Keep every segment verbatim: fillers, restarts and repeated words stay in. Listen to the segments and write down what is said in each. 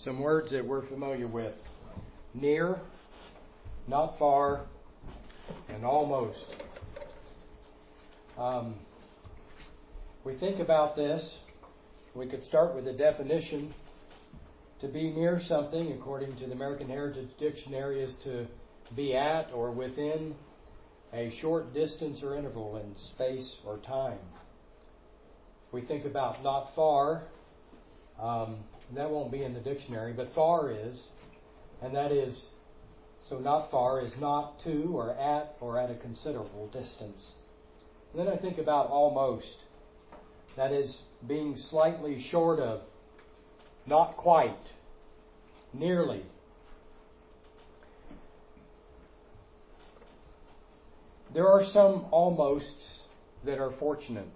some words that we're familiar with. Near, not far, and almost. Um, we think about this. We could start with the definition. To be near something, according to the American Heritage Dictionary, is to be at or within a short distance or interval in space or time. We think about not far. Um, that won't be in the dictionary, but far is. And that is, so not far is not to or at or at a considerable distance. And then I think about almost. That is being slightly short of, not quite, nearly. There are some almosts that are fortunate.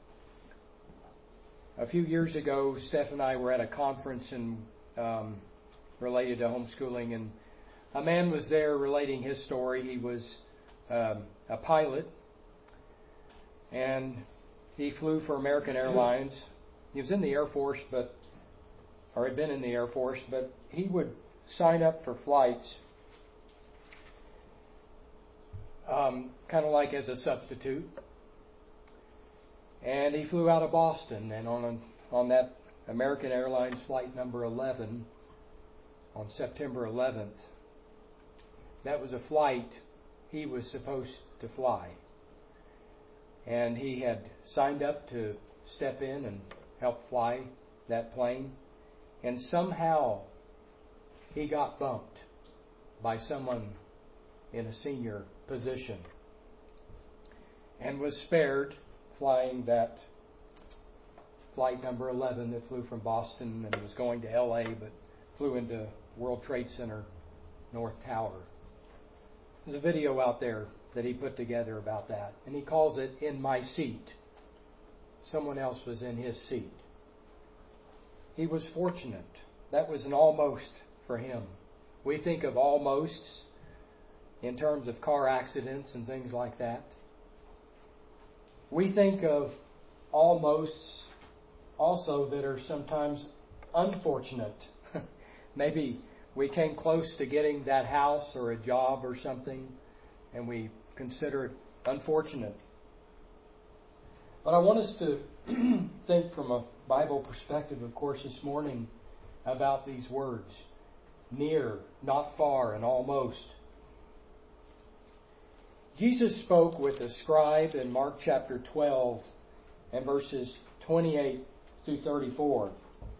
A few years ago, Steph and I were at a conference in, um, related to homeschooling, and a man was there relating his story. He was um, a pilot, and he flew for American Airlines. He was in the Air Force, but or had been in the Air Force, but he would sign up for flights um, kind of like as a substitute. And he flew out of Boston, and on a, on that American Airlines flight number eleven, on September eleventh, that was a flight he was supposed to fly. And he had signed up to step in and help fly that plane. And somehow he got bumped by someone in a senior position and was spared flying that flight number eleven that flew from Boston and was going to L A but flew into World Trade Center North Tower. There's a video out there that he put together about that, and he calls it "In My Seat." Someone else was in his seat. He was fortunate. That was an almost for him. We think of almosts in terms of car accidents and things like that. We think of almosts also that are sometimes unfortunate. Maybe we came close to getting that house or a job or something, and we consider it unfortunate. But I want us to think from a Bible perspective, of course, this morning about these words. Near, not far, and almost. Jesus spoke with a scribe in Mark chapter twelve and verses twenty-eight through thirty-four.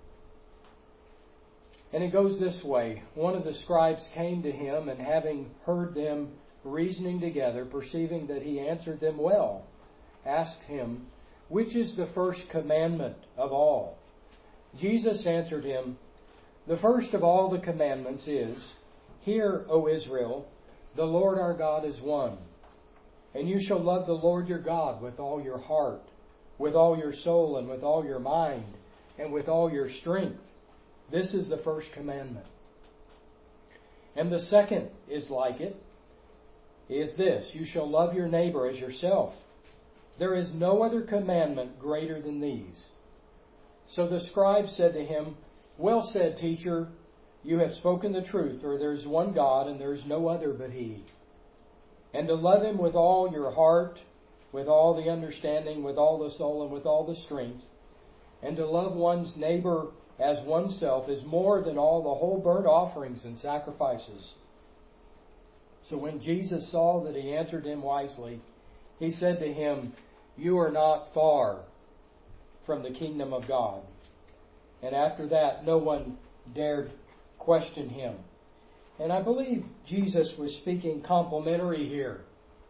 And it goes this way. One of the scribes came to him, and having heard them reasoning together, perceiving that he answered them well, asked him, "Which is the first commandment of all?" Jesus answered him, "The first of all the commandments is, Hear, O Israel, the Lord our God is one. And you shall love the Lord your God with all your heart, with all your soul, and with all your mind, and with all your strength. This is the first commandment. And the second is like it, is this, you shall love your neighbor as yourself. There is no other commandment greater than these." So the scribe said to him, "Well said, teacher, you have spoken the truth, for there is one God, and there is no other but He. And to love Him with all your heart, with all the understanding, with all the soul, and with all the strength, and to love one's neighbor as oneself is more than all the whole burnt offerings and sacrifices." So when Jesus saw that he answered him wisely, he said to him, "You are not far from the kingdom of God." And after that, no one dared question him. And I believe Jesus was speaking complimentary here.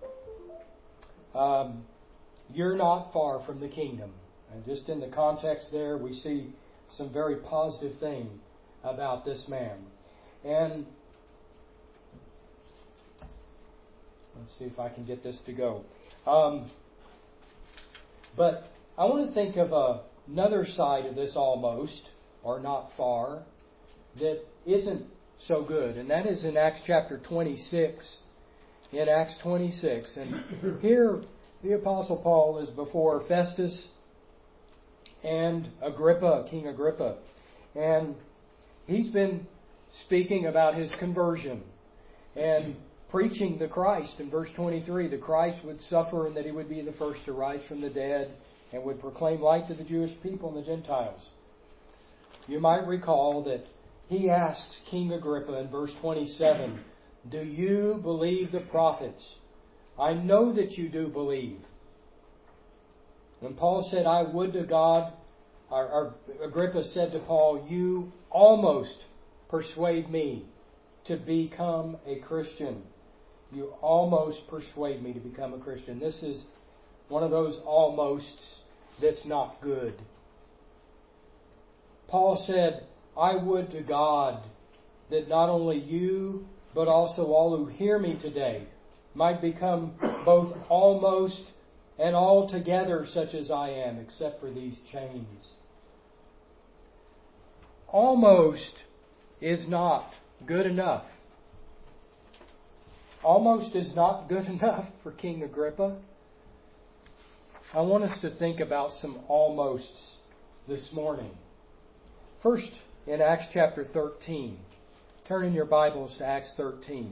Um, you're not far from the kingdom. And just in the context there, we see some very positive thing about this man. And let's see if I can get this to go. Um, but I want to think of a, another side of this almost, or not far, that isn't so good. And that is in Acts chapter twenty-six. In Acts twenty-six. And here the Apostle Paul is before Festus and Agrippa, King Agrippa. And he's been speaking about his conversion and preaching the Christ. In verse twenty-three, the Christ would suffer and that he would be the first to rise from the dead and would proclaim light to the Jewish people and the Gentiles. You might recall that he asks King Agrippa in verse twenty-seven, do you believe the prophets? I know that you do believe. And Paul said, I would to God, or, or Agrippa said to Paul, you almost persuade me to become a Christian. You almost persuade me to become a Christian. This is one of those almosts that's not good. Paul said, I would to God that not only you, but also all who hear me today might become both almost and altogether such as I am, except for these chains. Almost is not good enough. Almost is not good enough for King Agrippa. I want us to think about some almosts this morning. First, in Acts chapter thirteen. Turn in your Bibles to Acts thirteen.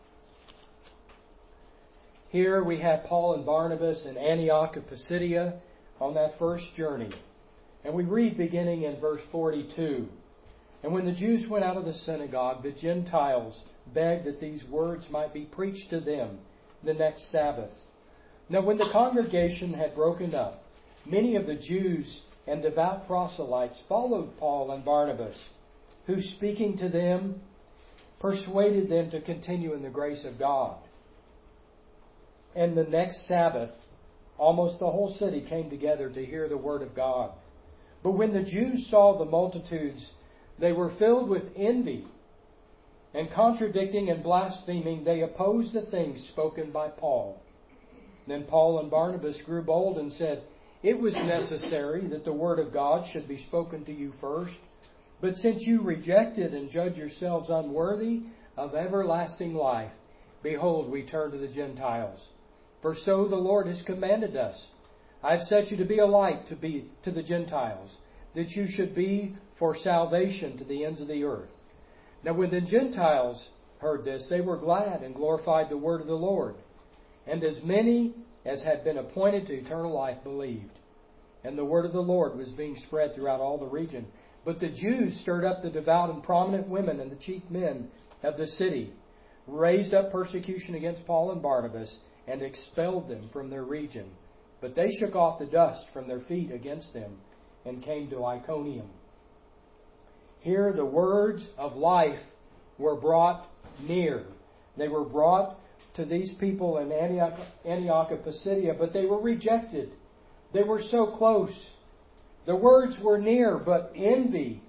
Here we have Paul and Barnabas in Antioch of Pisidia on that first journey. And we read beginning in verse forty-two. And when the Jews went out of the synagogue, the Gentiles begged that these words might be preached to them the next Sabbath. Now when the congregation had broken up, many of the Jews and devout proselytes followed Paul and Barnabas, who speaking to them, persuaded them to continue in the grace of God. And the next Sabbath, almost the whole city came together to hear the word of God. But when the Jews saw the multitudes, they were filled with envy, and contradicting and blaspheming, they opposed the things spoken by Paul. Then Paul and Barnabas grew bold and said, it was necessary that the word of God should be spoken to you first. But since you rejected and judge yourselves unworthy of everlasting life, behold, we turn to the Gentiles. For so the Lord has commanded us. I have set you to be a light to be to the Gentiles, that you should be for salvation to the ends of the earth. Now when the Gentiles heard this, they were glad and glorified the word of the Lord. And as many as had been appointed to eternal life believed. And the word of the Lord was being spread throughout all the region. But the Jews stirred up the devout and prominent women and the chief men of the city, raised up persecution against Paul and Barnabas, and expelled them from their region. But they shook off the dust from their feet against them and came to Iconium. Here the words of life were brought near. They were brought to these people in Antioch, Antioch of Pisidia, but they were rejected. They were so close. The words were near, but envy,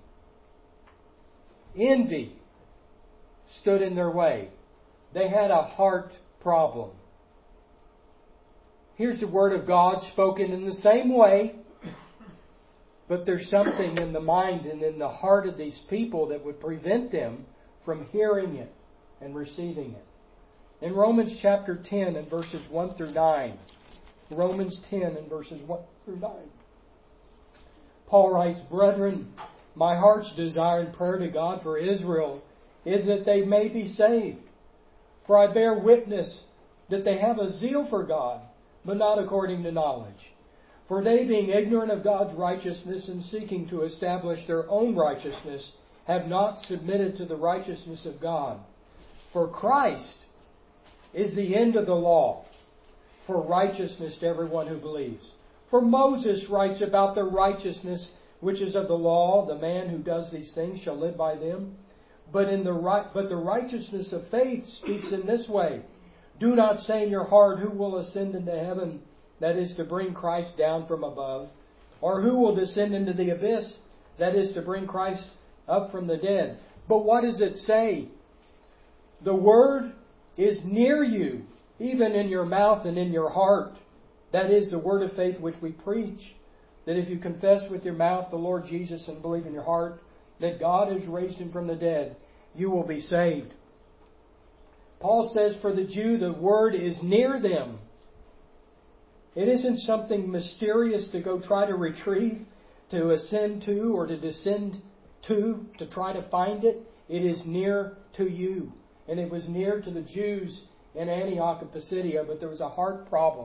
envy stood in their way. They had a heart problem. Here's the word of God spoken in the same way, but there's something in the mind and in the heart of these people that would prevent them from hearing it and receiving it. In Romans chapter ten and verses one through nine, Romans ten and verses one through nine, Paul writes, Brethren, my heart's desire and prayer to God for Israel is that they may be saved. For I bear witness that they have a zeal for God, but not according to knowledge. For they, being ignorant of God's righteousness and seeking to establish their own righteousness, have not submitted to the righteousness of God. For Christ is the end of the law, for righteousness to everyone who believes. For Moses writes about the righteousness which is of the law, the man who does these things shall live by them. But in the right, but the righteousness of faith speaks in this way: do not say in your heart, who will ascend into heaven, that is to bring Christ down from above, or who will descend into the abyss, that is to bring Christ up from the dead. But what does it say? The word is near you, even in your mouth and in your heart. That is the word of faith which we preach, that if you confess with your mouth the Lord Jesus and believe in your heart that God has raised him from the dead, you will be saved. Paul says for the Jew, the word is near them. It isn't something mysterious to go try to retrieve, to ascend to, or to descend to, to try to find it, it is near to you. And it was near to the Jews in Antioch of Pisidia, but there was a heart problem.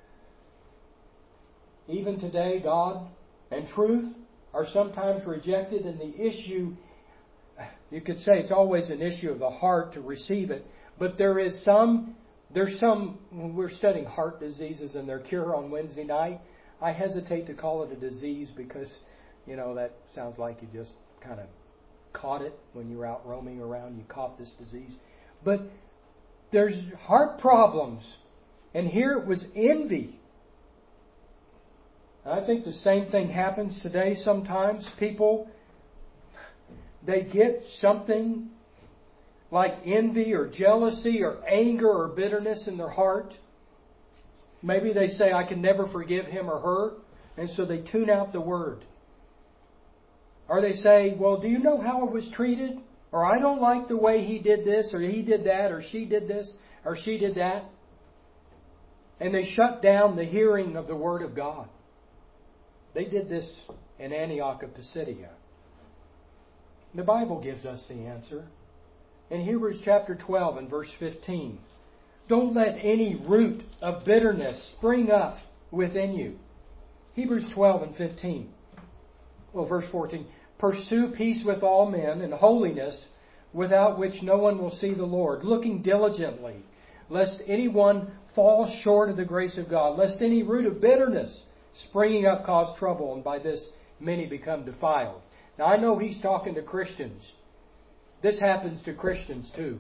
Even today, God and truth are sometimes rejected, and the issue, you could say it's always an issue of the heart to receive it, but there is some, there's some, we're studying heart diseases and their cure on Wednesday night. I hesitate to call it a disease because, you know, that sounds like you just kind of caught it when you were out roaming around, you caught this disease. But there's heart problems, and here it was envy. And I think the same thing happens today sometimes. People, they get something like envy or jealousy or anger or bitterness in their heart. Maybe they say, I can never forgive him or her, and so they tune out the word. Or they say, well, do you know how I was treated? Or I don't like the way he did this, or he did that, or she did this, or she did that. And they shut down the hearing of the Word of God. They did this in Antioch of Pisidia. The Bible gives us the answer. In Hebrews chapter twelve and verse fifteen. Don't let any root of bitterness spring up within you. Hebrews twelve and fifteen. Well, verse fourteen. Pursue peace with all men and holiness, without which no one will see the Lord, looking diligently, lest anyone fall short of the grace of God, lest any root of bitterness springing up cause trouble, and by this many become defiled. Now I know he's talking to Christians. This happens to Christians too.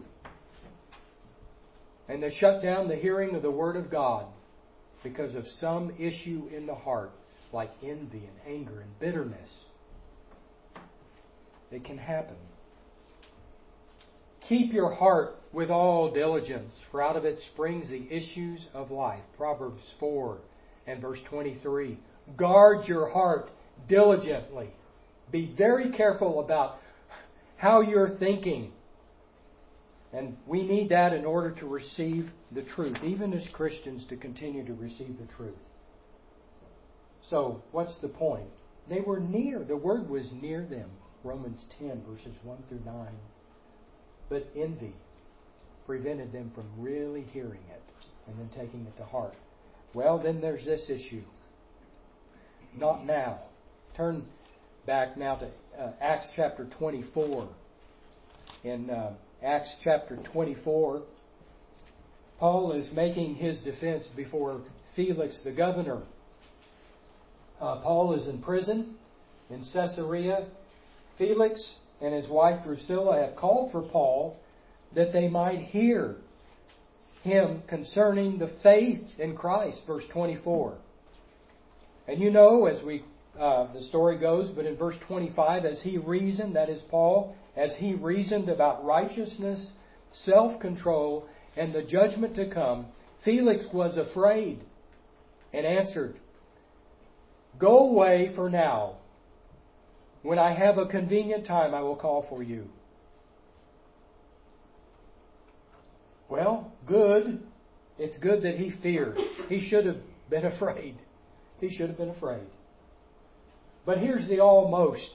And they shut down the hearing of the Word of God because of some issue in the heart, like envy and anger and bitterness. It can happen. Keep your heart with all diligence, for out of it springs the issues of life. Proverbs four and verse twenty-three. Guard your heart diligently. Be very careful about how you're thinking. And we need that in order to receive the truth, even as Christians, to continue to receive the truth. So, what's the point? They were near. The Word was near them. Romans ten, verses one through nine. But envy prevented them from really hearing it and then taking it to heart. Well, then there's this issue. Not now. Turn back now to uh, Acts chapter twenty-four. In uh, Acts chapter twenty-four, Paul is making his defense before Felix the governor. Uh, Paul is in prison in Caesarea. Felix and his wife Drusilla have called for Paul that they might hear him concerning the faith in Christ, verse twenty-four. And you know, as we uh, the story goes, but in verse twenty-five, as he reasoned, that is Paul, as he reasoned about righteousness, self-control, and the judgment to come, Felix was afraid and answered, Go away for now. When I have a convenient time, I will call for you. Well, good. It's good that he feared. He should have been afraid. He should have been afraid. But here's the almost.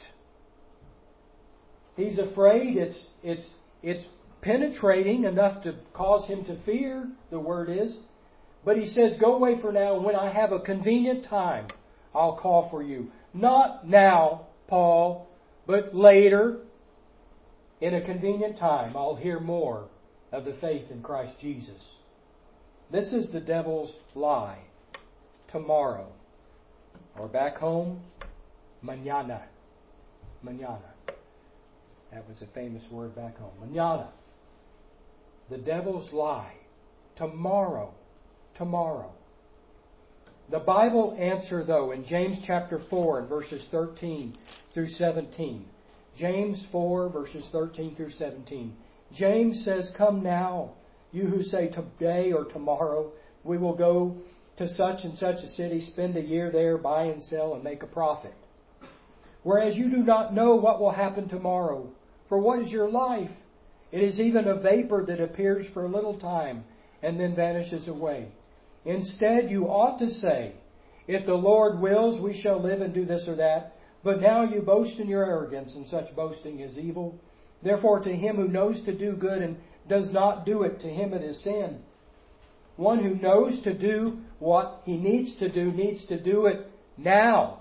He's afraid. It's, it's, it's penetrating enough to cause him to fear, the word is. But he says, go away for now. When I have a convenient time, I'll call for you. Not now, Paul, but later, in a convenient time, I'll hear more of the faith in Christ Jesus. This is the devil's lie. Tomorrow. Or back home, mañana. Mañana. That was a famous word back home. Mañana. The devil's lie. Tomorrow. Tomorrow. The Bible answer, though, in James chapter four and verses thirteen through seventeen. James four, verses thirteen through seventeen. James says, Come now, you who say today or tomorrow, we will go to such and such a city, spend a year there, buy and sell, and make a profit. Whereas you do not know what will happen tomorrow. For what is your life? It is even a vapor that appears for a little time and then vanishes away. Instead, you ought to say, if the Lord wills, we shall live and do this or that. But now you boast in your arrogance, and such boasting is evil. Therefore to him who knows to do good and does not do it, to him it is sin. One who knows to do what he needs to do, needs to do it now.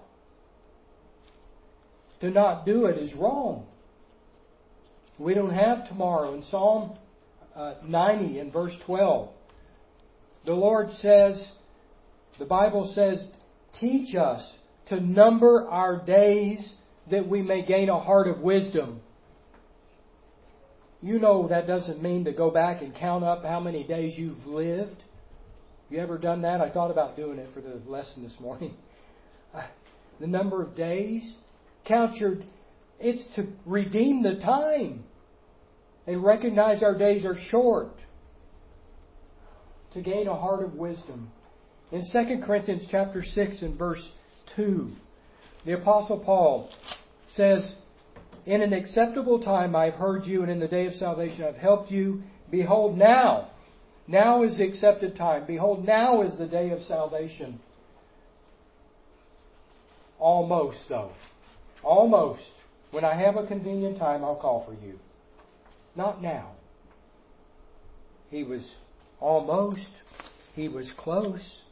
To not do it is wrong. We don't have tomorrow. In Psalm uh, ninety and verse twelve, the Lord says, the Bible says, teach us to number our days that we may gain a heart of wisdom. You know that doesn't mean to go back and count up how many days you've lived. You ever done that? I thought about doing it for the lesson this morning. The number of days. Count your... It's to redeem the time. And recognize our days are short. To gain a heart of wisdom. In Second Corinthians chapter six and verse two, the Apostle Paul says, in an acceptable time I've heard you, and in the day of salvation I've helped you. Behold, now, now is the accepted time. Behold, now is the day of salvation. Almost, though. Almost. When I have a convenient time, I'll call for you. Not now. He was almost. He was close.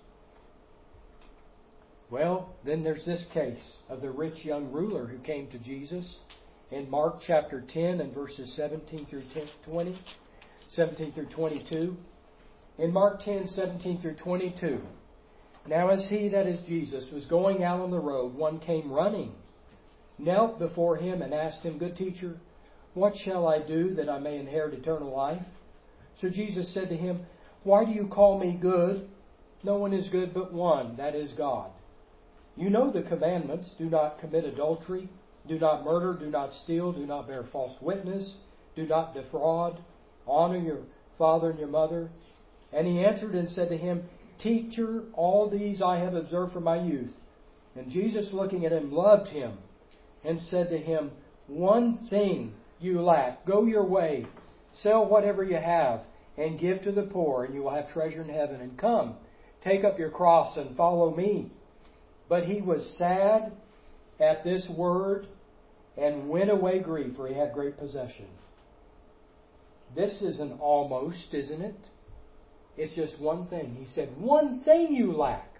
Well, then there's this case of the rich young ruler who came to Jesus in Mark chapter ten and verses seventeen through twenty, seventeen through twenty-two. In Mark ten, seventeen through twenty-two, now as he, that is Jesus, was going out on the road, one came running, knelt before him and asked him, Good teacher, what shall I do that I may inherit eternal life? So Jesus said to him, Why do you call me good? No one is good but one, that is God. You know the commandments. Do not commit adultery. Do not murder. Do not steal. Do not bear false witness. Do not defraud. Honor your father and your mother. And he answered and said to him, Teacher, all these I have observed from my youth. And Jesus, looking at him, loved him and said to him, One thing you lack. Go your way. Sell whatever you have and give to the poor, and you will have treasure in heaven. And come, take up your cross and follow me. But he was sad at this word and went away grieved, for he had great possession. This is an almost, isn't it? It's just one thing. He said, one thing you lack.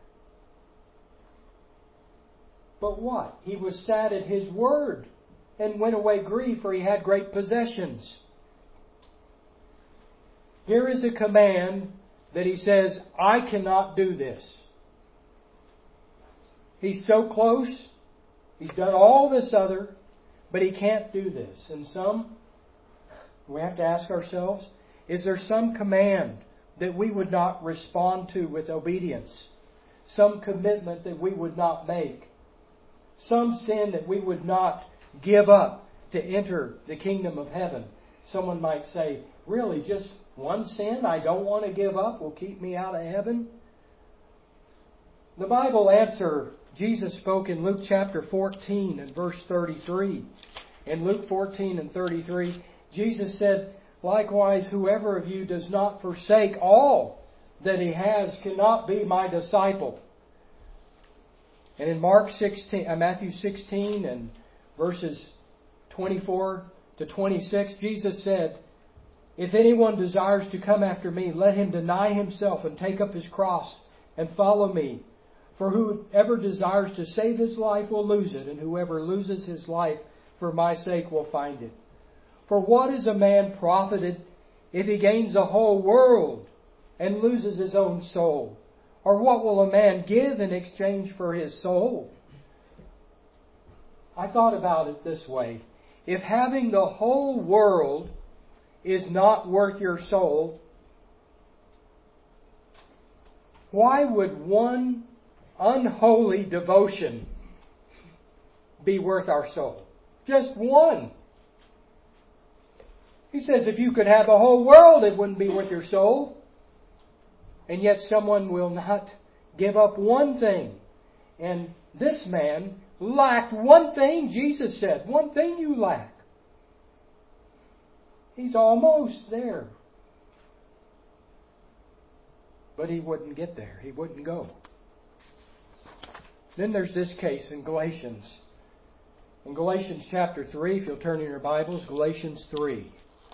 But what? He was sad at his word and went away grieved, for he had great possessions. Here is a command that he says, I cannot do this. He's so close. He's done all this other, but he can't do this. And some, we have to ask ourselves, is there some command that we would not respond to with obedience? Some commitment that we would not make? Some sin that we would not give up to enter the kingdom of heaven? Someone might say, really, just one sin I don't want to give up will keep me out of heaven? The Bible answer Jesus spoke in Luke chapter fourteen and verse thirty-three. In Luke fourteen and thirty-three, Jesus said, Likewise, whoever of you does not forsake all that he has cannot be my disciple. And in Mark sixteen, uh, Matthew sixteen and verses twenty-four to twenty-six, Jesus said, If anyone desires to come after me, let him deny himself and take up his cross and follow me. For whoever desires to save his life will lose it, and whoever loses his life for my sake will find it. For what is a man profited if he gains the whole world and loses his own soul? Or what will a man give in exchange for his soul? I thought about it this way. If having the whole world is not worth your soul, why would one unholy devotion be worth our soul? Just one. He says if you could have the whole world, it wouldn't be worth your soul. And yet someone will not give up one thing. And this man lacked one thing, Jesus said. One thing you lack. He's almost there. But he wouldn't get there. He wouldn't go. Then there's this case in Galatians In Galatians chapter three, if you'll turn in your Bibles, Galatians three.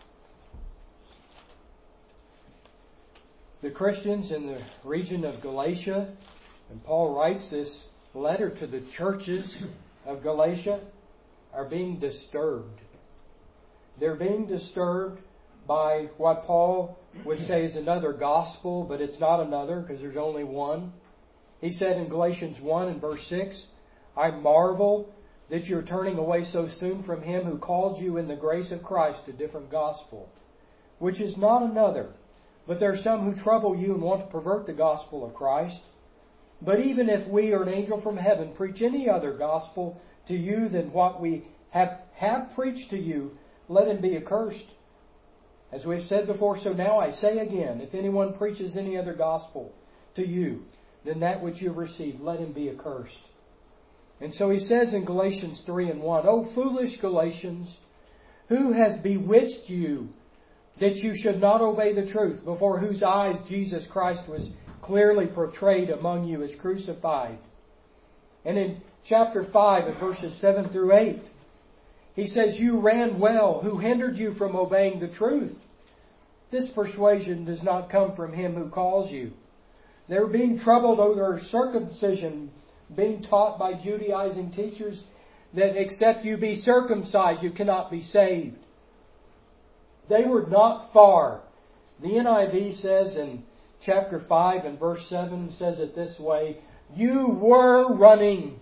The Christians in the region of Galatia, and Paul writes this letter to the churches of Galatia, are being disturbed. They're being disturbed by what Paul would say is another gospel, but it's not another because there's only one. He said in Galatians one and verse six, I marvel that you're turning away so soon from Him who called you in the grace of Christ to a different gospel, which is not another. But there are some who trouble you and want to pervert the gospel of Christ. But even if we or an angel from heaven preach any other gospel to you than what we have, have preached to you, let him be accursed. As we've said before, so now I say again, if anyone preaches any other gospel to you than that which you have received, let him be accursed. And so he says in Galatians three and one, O foolish Galatians, who has bewitched you that you should not obey the truth, before whose eyes Jesus Christ was clearly portrayed among you as crucified? And in chapter five and verses seven through eight, he says, you ran well. Who hindered you from obeying the truth? This persuasion does not come from Him who calls you. They were being troubled over circumcision, being taught by Judaizing teachers that except you be circumcised, you cannot be saved. They were not far. The N I V says in chapter five and verse seven, says it this way, you were running.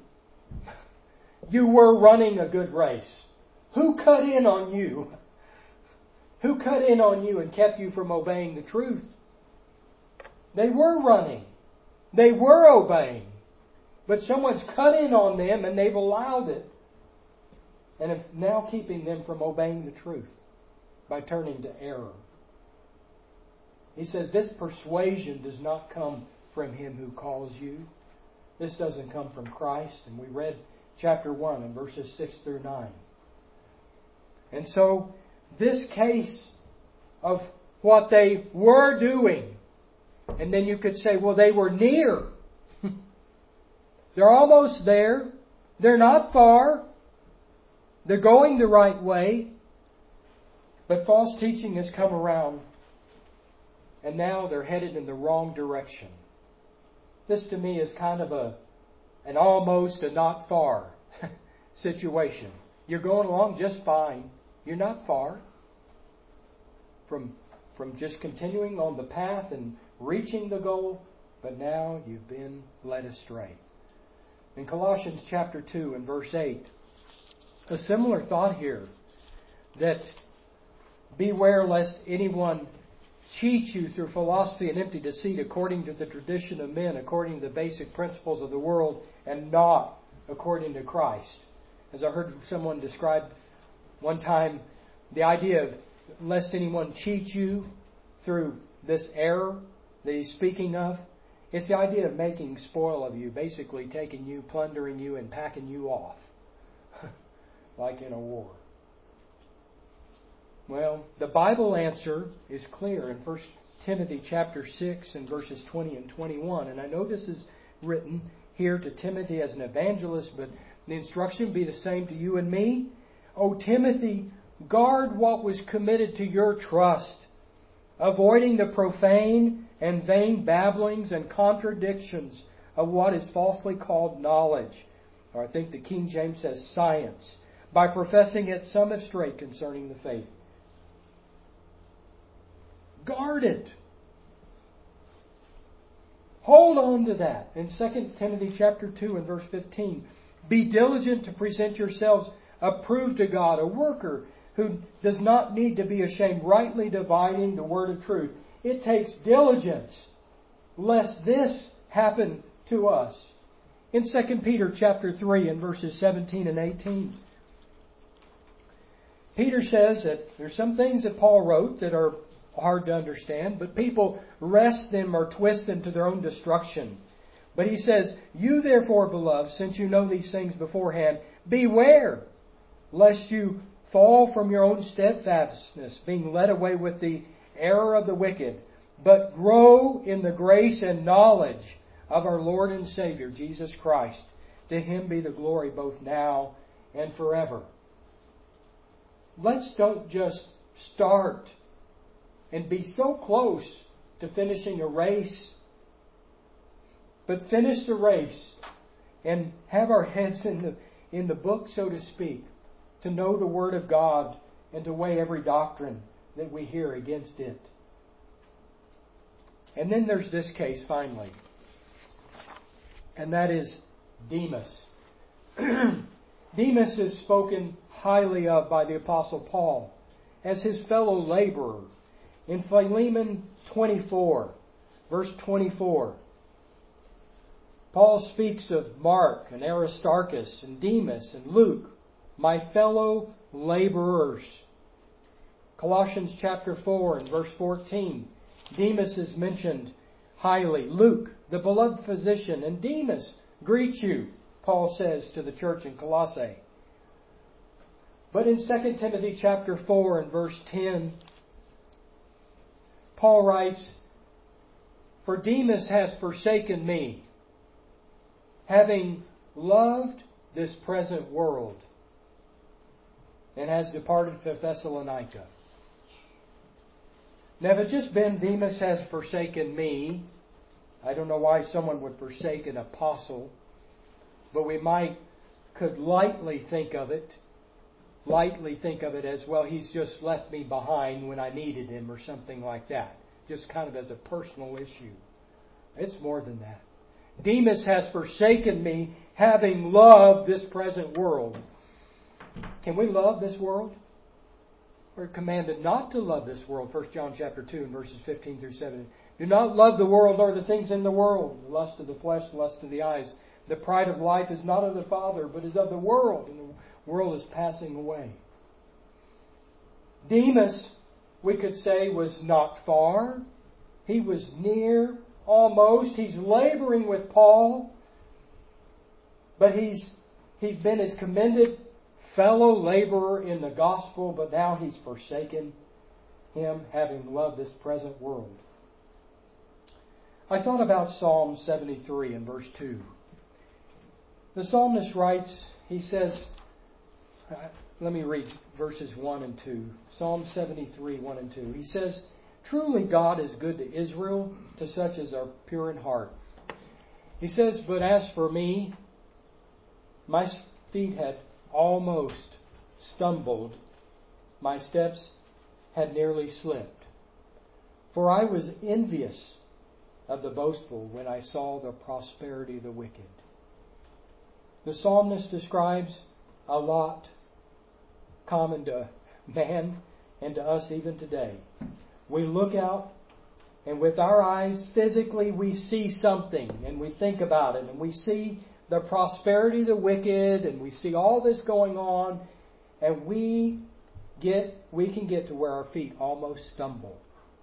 You were running a good race. Who cut in on you? Who cut in on you and kept you from obeying the truth? They were running. They were obeying. But someone's cut in on them and they've allowed it. And is now keeping them from obeying the truth by turning to error. He says this persuasion does not come from Him who calls you. This doesn't come from Christ. And we read chapter one and verses six through nine. And so this case of what they were doing, and then you could say, well, they were near. They're almost there. They're not far. They're going the right way. But false teaching has come around, and now they're headed in the wrong direction. This to me is kind of a an almost a not far situation. You're going along just fine. You're not far from, from just continuing on the path and reaching the goal, but now you've been led astray. In Colossians chapter two and verse eight, a similar thought here, that beware lest anyone cheat you through philosophy and empty deceit according to the tradition of men, according to the basic principles of the world, and not according to Christ. As I heard someone describe one time, the idea of lest anyone cheat you through this error that he's speaking of, it's the idea of making spoil of you, basically taking you, plundering you, and packing you off, like in a war. Well, the Bible answer is clear in First Timothy chapter six and verses twenty and twenty-one. And I know this is written here to Timothy as an evangelist, but the instruction would be the same to you and me. O Timothy, guard what was committed to your trust, avoiding the profane and vain babblings and contradictions of what is falsely called knowledge. Or I think the King James says science. By professing it, some have strayed concerning the faith. Guard it. Hold on to that. In Second Timothy chapter two and verse fifteen, be diligent to present yourselves approved to God, a worker who does not need to be ashamed, rightly dividing the word of truth. It takes diligence lest this happen to us. In Second Peter chapter three and verses seventeen and eighteen, Peter says that there's some things that Paul wrote that are hard to understand, but people wrest them or twist them to their own destruction. But he says, you therefore, beloved, since you know these things beforehand, beware lest you fall from your own steadfastness, being led away with the error of the wicked, but grow in the grace and knowledge of our Lord and Savior, Jesus Christ. To Him be the glory both now and forever. Let's don't just start and be so close to finishing a race, but finish the race and have our heads in the, in the book, so to speak, to know the Word of God and to weigh every doctrine that we hear against it. And then there's this case finally, and that is Demas. Demas is spoken highly of by the Apostle Paul as his fellow laborer. In Philemon twenty-four, verse twenty-four, Paul speaks of Mark and Aristarchus and Demas and Luke, my fellow laborers. Colossians chapter four and verse fourteen, Demas is mentioned highly. Luke, the beloved physician, and Demas greet you, Paul says to the church in Colossae. But in Second Timothy chapter four and verse ten, Paul writes, for Demas has forsaken me, having loved this present world, and has departed for Thessalonica. Now, if it's just been Demas has forsaken me, I don't know why someone would forsake an apostle, but we might, could lightly think of it, lightly think of it as, well, he's just left me behind when I needed him or something like that. Just kind of as a personal issue. It's more than that. Demas has forsaken me, having loved this present world. Can we love this world? We're commanded not to love this world. First John chapter two and verses fifteen through seventeen. Do not love the world nor the things in the world. The lust of the flesh, the lust of the eyes. The pride of life is not of the Father, but is of the world. And the world is passing away. Demas, we could say, was not far. He was near, almost. He's laboring with Paul. But he's he's been his commended fellow laborer in the gospel, but now he's forsaken him, having loved this present world. I thought about Psalm seventy-three and verse two. The psalmist writes, he says, uh, let me read verses one and two. Psalm seventy-three, one and two. He says, truly God is good to Israel, to such as are pure in heart. He says, but as for me, my feet had almost stumbled. My steps had nearly slipped. For I was envious of the boastful when I saw the prosperity of the wicked. The psalmist describes a lot common to man and to us even today. We look out and with our eyes physically we see something and we think about it and we see the prosperity of the wicked and we see all this going on and we get, we can get to where our feet almost stumble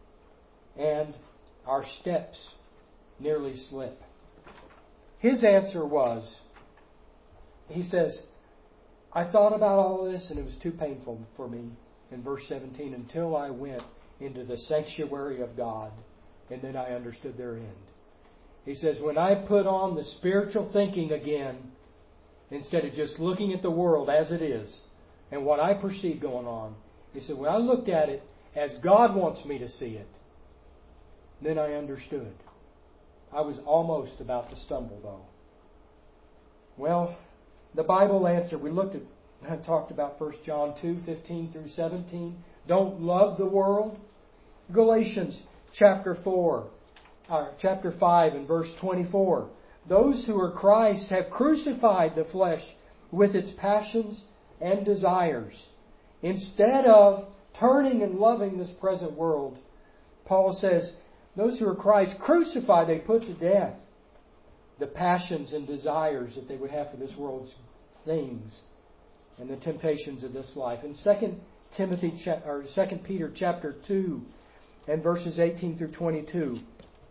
and our steps nearly slip. His answer was, he says, I thought about all this and it was too painful for me, in verse seventeen, until I went into the sanctuary of God and then I understood their end. He says, when I put on the spiritual thinking again, instead of just looking at the world as it is and what I perceive going on, he said, when I looked at it as God wants me to see it, then I understood. I was almost about to stumble though. Well, the Bible answer, we looked at, I talked about First John two, fifteen through seventeen. Don't love the world. Galatians chapter four, or chapter five and verse twenty-four. Those who are Christ have crucified the flesh with its passions and desires. Instead of turning and loving this present world, Paul says, those who are Christ crucified, they put to death the passions and desires that they would have for this world's things and the temptations of this life. In Second Timothy or Second Peter chapter two and verses eighteen through twenty-two,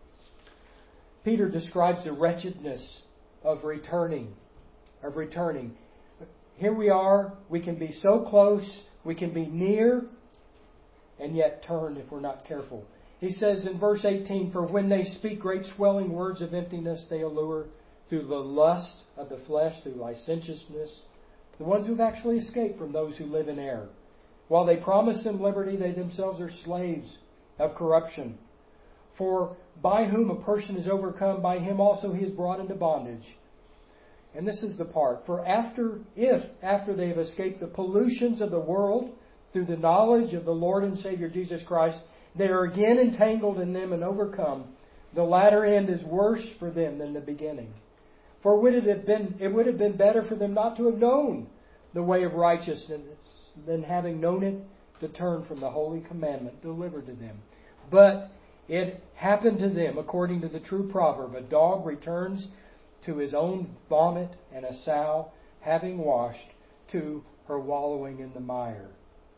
Peter describes the wretchedness of returning, of returning. Here we are, we can be so close, we can be near, and yet turn if we're not careful. He says in verse eighteen, for when they speak great swelling words of emptiness, they allure through the lust of the flesh, through licentiousness, The ones who've actually escaped from those who live in error. While they promise them liberty, they themselves are slaves of corruption. For by whom a person is overcome, by him also he is brought into bondage. And this is the part. For after, if after they have escaped the pollutions of the world through the knowledge of the Lord and Savior Jesus Christ, they are again entangled in them and overcome, the latter end is worse for them than the beginning. For would it have been, it would have been better for them not to have known the way of righteousness than having known it to turn from the holy commandment delivered to them. But it happened to them according to the true proverb, a dog returns to his own vomit, and a sow, having washed, to her wallowing in the mire.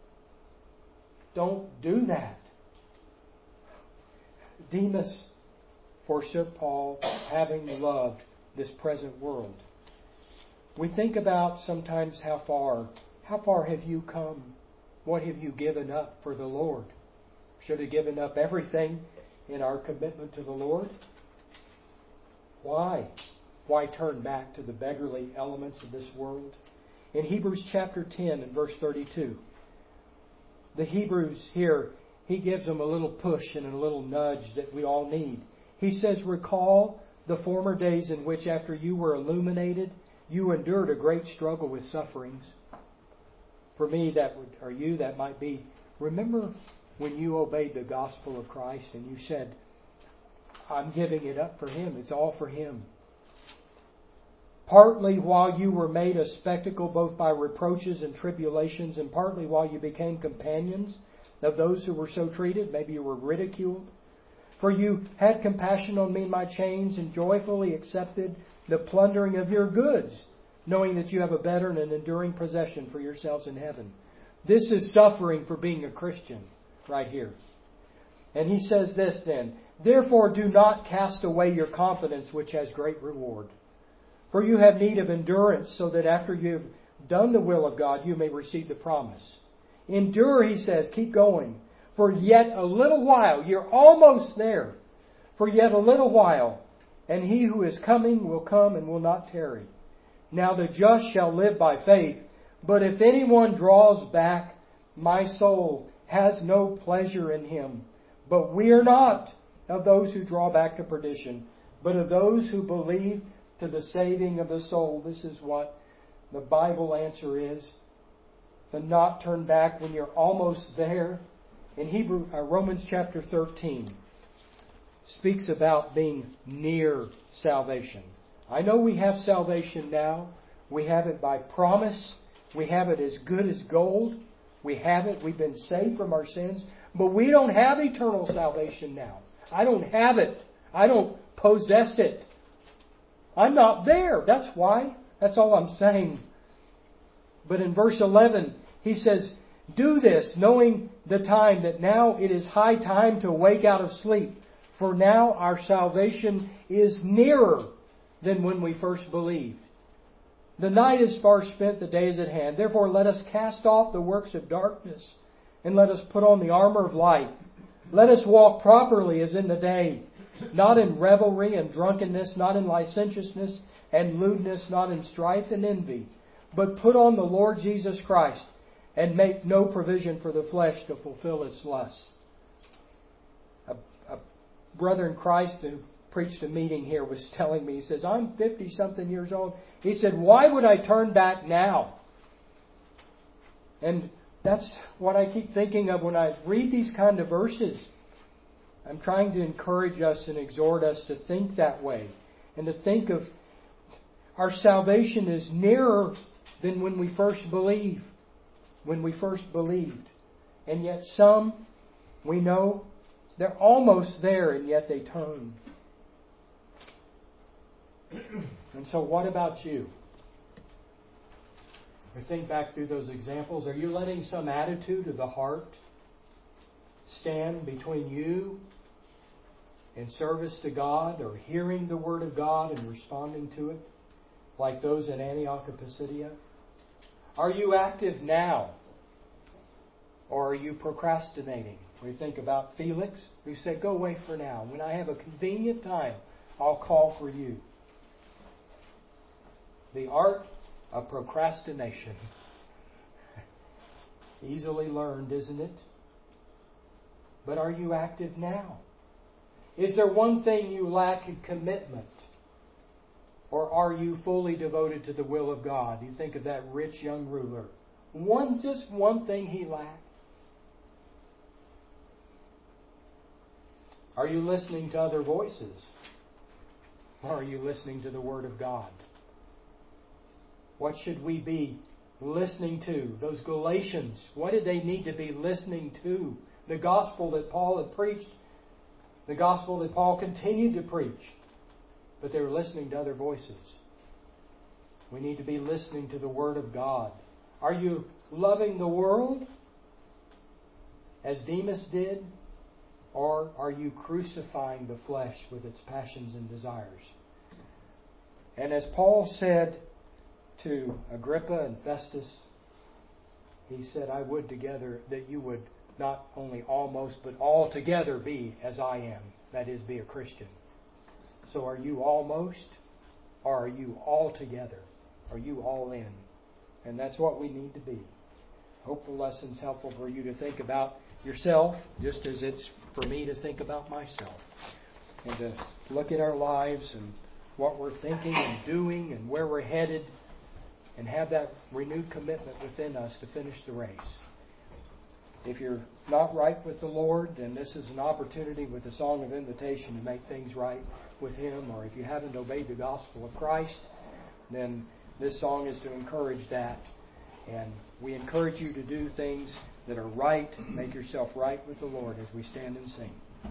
Don't do that. Demas forsook Paul, having loved this present world. We think about sometimes how far, how far have you come? What have you given up for the Lord? Should have given up everything in our commitment to the Lord? Why? Why turn back to the beggarly elements of this world? In Hebrews chapter ten and verse thirty-two, the Hebrews here, he gives them a little push and a little nudge that we all need. He says, recall the former days in which after you were illuminated, you endured a great struggle with sufferings. For me, that would, or you, that might be, remember when you obeyed the gospel of Christ and you said, I'm giving it up for Him. It's all for Him. Partly while you were made a spectacle both by reproaches and tribulations, and partly while you became companions of those who were so treated. Maybe you were ridiculed. For you had compassion on me in my chains, and joyfully accepted the plundering of your goods, knowing that you have a better and an enduring possession for yourselves in heaven. This is suffering for being a Christian right here. And he says this then, therefore do not cast away your confidence, which has great reward. For you have need of endurance, so that after you have done the will of God, you may receive the promise. Endure, he says, keep going. For yet a little while, you're almost there. For yet a little while, and he who is coming will come and will not tarry. Now the just shall live by faith. But if anyone draws back, my soul has no pleasure in him. But we are not of those who draw back to perdition, but of those who believe to the saving of the soul. This is what the Bible answer is. The not turn back when you're almost there. In Hebrew, uh, Romans chapter thirteen speaks about being near salvation. I know we have salvation now. We have it by promise. We have it as good as gold. We have it. We've been saved from our sins. But we don't have eternal salvation now. I don't have it. I don't possess it. I'm not there. That's why. That's all I'm saying. But in verse eleven, he says, do this, knowing the time that now it is high time to wake out of sleep. For now our salvation is nearer than when we first believed. The night is far spent, the day is at hand. Therefore let us cast off the works of darkness, and let us put on the armor of light. Let us walk properly as in the day, not in revelry and drunkenness, not in licentiousness and lewdness, not in strife and envy, but put on the Lord Jesus Christ, and make no provision for the flesh to fulfill its lusts. A, a brother in Christ who preached a meeting here was telling me, he says, I'm fifty-something years old. He said, why would I turn back now? And that's what I keep thinking of when I read these kind of verses. I'm trying to encourage us and exhort us to think that way. And to think of our salvation is nearer than when we first believe. When we first believed. And yet some, we know, they're almost there and yet they turn. And so what about you? We think back through those examples. Are you letting some attitude of the heart stand between you and service to God, or hearing the Word of God and responding to it, like those in Antioch of Pisidia? Are you active now? Or are you procrastinating? We think about Felix, who said, go away for now. When I have a convenient time, I'll call for you. The art of procrastination. Easily learned, isn't it? But are you active now? Is there one thing you lack in commitment? Or are you fully devoted to the will of God? You think of that rich young ruler. One, just one thing he lacked. Are you listening to other voices? Or are you listening to the Word of God? What should we be listening to? Those Galatians, what did they need to be listening to? The gospel that Paul had preached, the gospel that Paul continued to preach. But they were listening to other voices. We need to be listening to the Word of God. Are you loving the world as Demas did? Or are you crucifying the flesh with its passions and desires? And as Paul said to Agrippa and Festus, he said, I would together that you would not only almost, but altogether be as I am. That is, be a Christian. So are you almost, or are you all together? Are you all in? And that's what we need to be. Hope the lesson's helpful for you to think about yourself, just as it's for me to think about myself. And to look at our lives and what we're thinking and doing and where we're headed, and have that renewed commitment within us to finish the race. If you're not right with the Lord, then this is an opportunity with the song of invitation to make things right with Him. Or if you haven't obeyed the gospel of Christ, then this song is to encourage that. And we encourage you to do things that are right. Make yourself right with the Lord as we stand and sing.